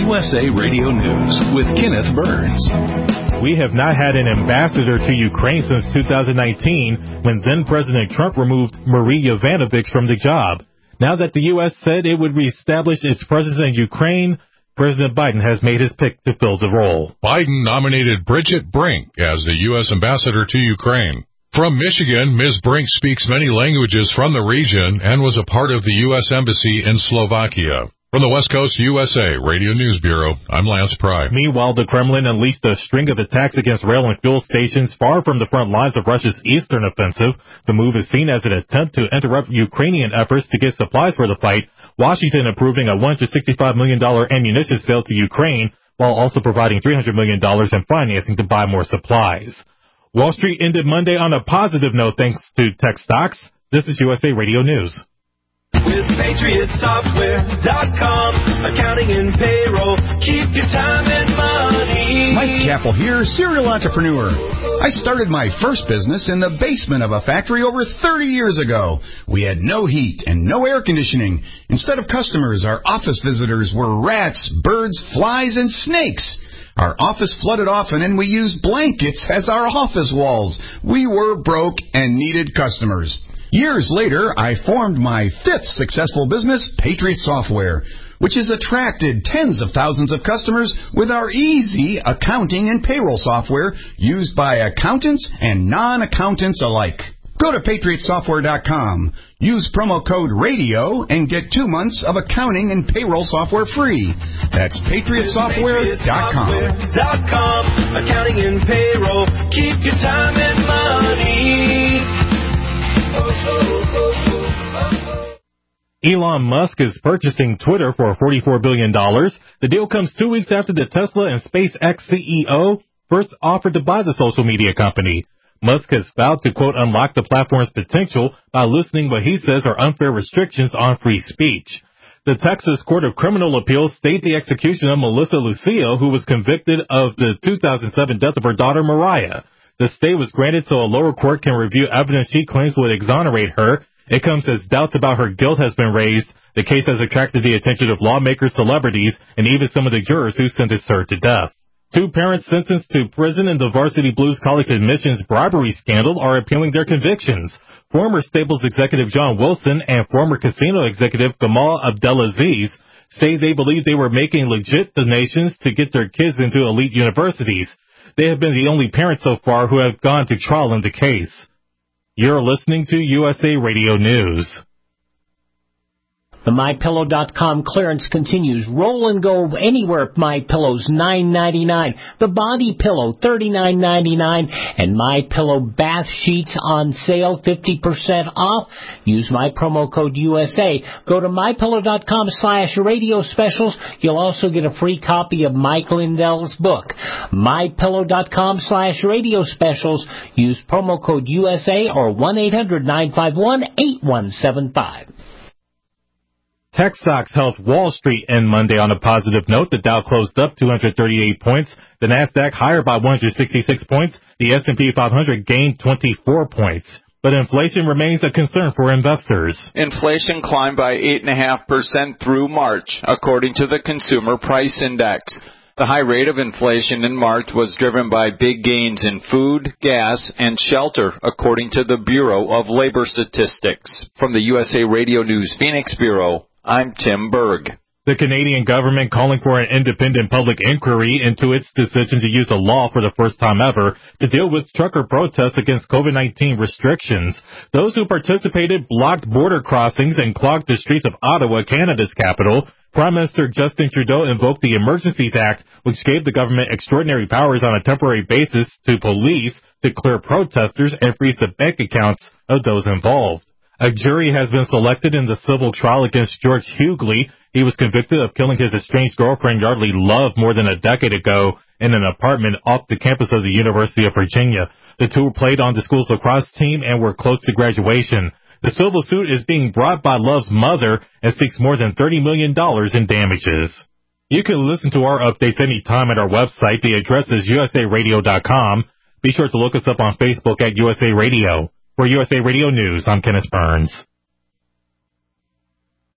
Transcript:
USA Radio News with Kenneth Burns. We have not had an ambassador to Ukraine since 2019, when then-President Trump removed Marie Yovanovitch from the job. Now that the U.S. said it would reestablish its presence in Ukraine, President Biden has made his pick to fill the role. Biden nominated Bridget Brink as the U.S. ambassador to Ukraine. From Michigan, Ms. Brink speaks many languages from the region and was a part of the U.S. Embassy in Slovakia. From the West Coast USA Radio News Bureau, I'm Lance Pry. Meanwhile, the Kremlin unleashed a string of attacks against rail and fuel stations far from the front lines of Russia's eastern offensive. The move is seen as an attempt to interrupt Ukrainian efforts to get supplies for the fight, Washington approving a $165 million ammunition sale to Ukraine, while also providing $300 million in financing to buy more supplies. Wall Street ended Monday on a positive note thanks to tech stocks. This is USA Radio News. With PatriotSoftware.com, accounting and payroll, keep your time and money. Mike Capel here, serial entrepreneur. I started my first business in the basement of a factory over 30 years ago. We had no heat and no air conditioning. Instead of customers, our office visitors were rats, birds, flies, and snakes. Our office flooded often, and we used blankets as our office walls. We were broke and needed customers. Years later, I formed my fifth successful business, Patriot Software, which has attracted tens of thousands of customers with our easy accounting and payroll software used by accountants and non-accountants alike. Go to PatriotSoftware.com, use promo code RADIO, and get 2 months of accounting and payroll software free. That's PatriotSoftware.com. Accounting and payroll, keep your time and money. Elon Musk is purchasing Twitter for $44 billion. The deal comes 2 weeks after the Tesla and SpaceX CEO first offered to buy the social media company. Musk has vowed to, quote, unlock the platform's potential by loosening what he says are unfair restrictions on free speech. The Texas Court of Criminal Appeals stayed the execution of Melissa Lucio, who was convicted of the 2007 death of her daughter, Mariah. The stay was granted so a lower court can review evidence she claims would exonerate her. It comes as doubts about her guilt has been raised. The case has attracted the attention of lawmakers, celebrities, and even some of the jurors who sentenced her to death. 2 parents sentenced to prison in the Varsity Blues College admissions bribery scandal are appealing their convictions. Former Staples executive John Wilson and former casino executive Gamal Abdelaziz say they believe they were making legit donations to get their kids into elite universities. They have been the only parents so far who have gone to trial in the case. You're listening to USA Radio News. The MyPillow.com clearance continues. Roll and go anywhere. MyPillow's $9.99. The Body Pillow $39.99, and MyPillow bath sheets on sale 50% off. Use my promo code USA. Go to MyPillow.com/radio specials. You'll also get a free copy of Mike Lindell's book. MyPillow.com/radio specials. Use promo code USA or 1-800-951-8175. Tech stocks helped Wall Street end Monday on a positive note. The Dow closed up 238 points. The Nasdaq higher by 166 points. The S&P 500 gained 24 points. But inflation remains a concern for investors. Inflation climbed by 8.5% through March, according to the Consumer Price Index. The high rate of inflation in March was driven by big gains in food, gas, and shelter, according to the Bureau of Labor Statistics. From the USA Radio News Phoenix Bureau, I'm Tim Berg. The Canadian government calling for an independent public inquiry into its decision to use a law for the first time ever to deal with trucker protests against COVID-19 restrictions. Those who participated blocked border crossings and clogged the streets of Ottawa, Canada's capital. Prime Minister Justin Trudeau invoked the Emergencies Act, which gave the government extraordinary powers on a temporary basis to police to clear protesters and freeze the bank accounts of those involved. A jury has been selected in the civil trial against George Hughley. He was convicted of killing his estranged girlfriend Yardley Love more than a decade ago in an apartment off the campus of the University of Virginia. The two played on the school's lacrosse team and were close to graduation. The civil suit is being brought by Love's mother and seeks more than $30 million in damages. You can listen to our updates anytime at our website. The address is usaradio.com. Be sure to look us up on Facebook at USA Radio. For USA Radio News, I'm Kenneth Burns.